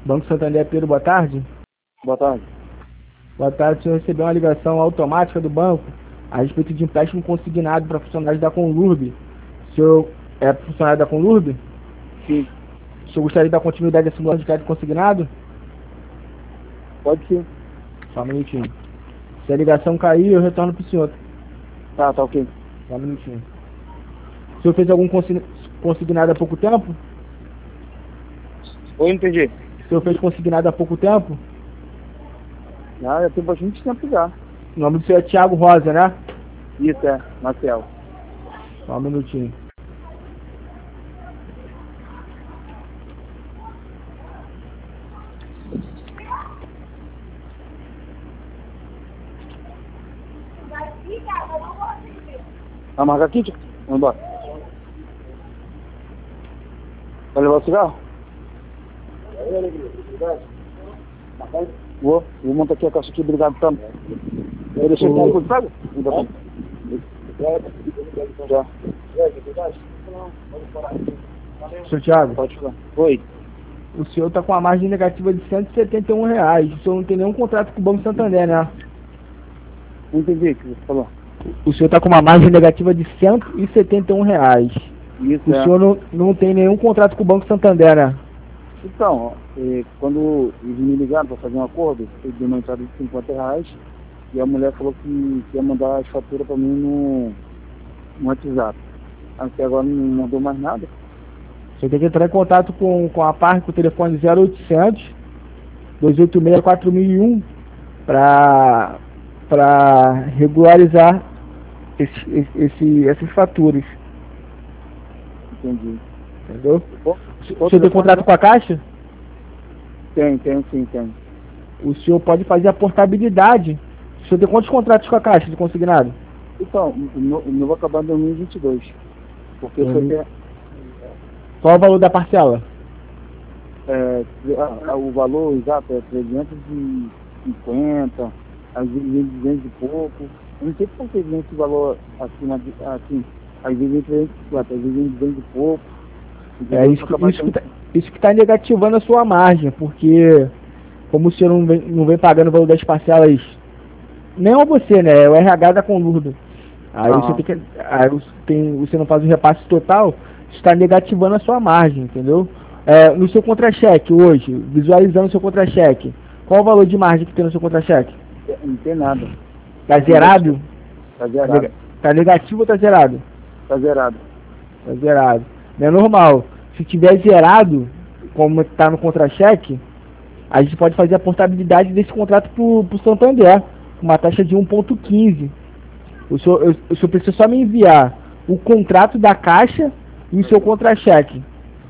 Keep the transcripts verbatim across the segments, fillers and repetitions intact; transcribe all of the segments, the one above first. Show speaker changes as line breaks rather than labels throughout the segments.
Banco Santander, Pedro, boa tarde.
Boa tarde.
Boa tarde, o senhor recebeu uma ligação automática do banco a respeito de empréstimo consignado para funcionários da Conlurb. O senhor é funcionário da Conlurb?
Sim.
O senhor gostaria de dar continuidade à simulação de crédito consignado?
Pode sim.
Só um minutinho. Se a ligação cair, eu retorno para o senhor.
Tá, tá ok.
Só um minutinho. O senhor fez algum consign... consignado há pouco tempo?
Oi, entendi.
O senhor fez consignado há pouco tempo?
Ah, já tem bastante tempo já.
O nome do senhor é Thiago Rosa, né?
Isso, é, Marcel.
Só um minutinho.
Vai marcar aqui, tio? Vamos embora. Vai levar o cigarro? Vou, vou montar aqui a caixa aqui, obrigado, Tam. Eu deixei o pouco de pago? Ainda bem. Já.
Senhor Thiago,
Pode falar. Oi.
o senhor está com uma margem negativa de cento e setenta e um reais. O senhor não tem nenhum contrato com o Banco Santander, né?
Não entendi o que você falou.
O senhor está com uma margem negativa de cento e setenta e um reais.
Isso,
O
é.
senhor não, não tem nenhum contrato com o Banco Santander, né?
Então, ó, eh, quando eles me ligaram para fazer um acordo, eu dei uma entrada de cinquenta reais e a mulher falou que, que ia mandar as faturas para mim no, no WhatsApp. Até agora não mandou mais nada.
O senhor tem que entrar em contato com, com a Parque com o telefone zero oitocentos, dois oito seis, quatro mil e um para para regularizar esse, esse, essas faturas.
Entendi.
Entendeu?
Pô,
O senhor tem contrato com a Caixa?
Tem, tem sim, tem.
O senhor pode fazer a portabilidade. O senhor tem quantos contratos com a Caixa de consignado?
Então, o meu, o meu vai acabar em dois mil e vinte e dois. Porque
Uhum.
eu tenho,
Qual o valor da parcela?
é, a- a- o valor exato é trezentos e cinquenta, às vezes vem duzentos e pouco. Eu não sei por que vem esse valor acima de, assim, às vezes vem trezentos e cinquenta, às vezes vem duzentos e pouco.
É isso que, isso que, tá, isso que tá negativando a sua margem, porque como o senhor não vem, não vem pagando o valor das parcelas, nem é você, né? É o R H da Conlurb. Aí
Aham.
você tem que. Aí você, tem, você não faz o repasse total, está negativando a sua margem, entendeu? É, no seu contra-cheque hoje, visualizando o seu contra-cheque, qual o valor de margem que tem no seu contra-cheque?
Não tem nada.
Tá zerado?
Tá
Tá,
zerado.
nega- tá negativo ou tá zerado?
Tá zerado.
Tá zerado. Não é normal. Se tiver zerado, como está no contra-cheque, a gente pode fazer a portabilidade desse contrato pro, pro Santander, com uma taxa de um ponto quinze. O senhor, eu- o senhor precisa só me enviar o contrato da Caixa e o seu contra-cheque.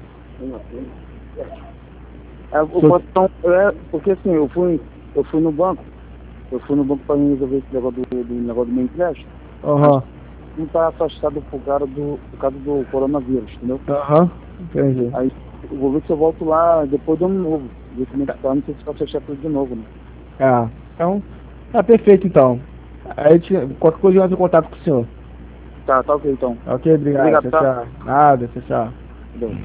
É, o
Sou-
botão, é, porque assim, eu fui, eu fui no banco, eu fui no banco para resolver esse negócio do, do negócio do meu empréstimo.
Aham,
Não tá afastado por causa do, por causa do coronavírus, entendeu?
aham, entendi.
Aí eu vou ver se eu volto lá depois de ano novo. Ver como é que tá, não sei se vai fechar tudo de novo, né?
Ah, então, tá perfeito então. Aí, a gente- qualquer coisa eu entro em contato com o senhor.
Tá, tá ok então.
Ok, obrigado.
Obrigado,
Tchau,
tá?
tchau. Nada, tchau, tchau.
Entendeu?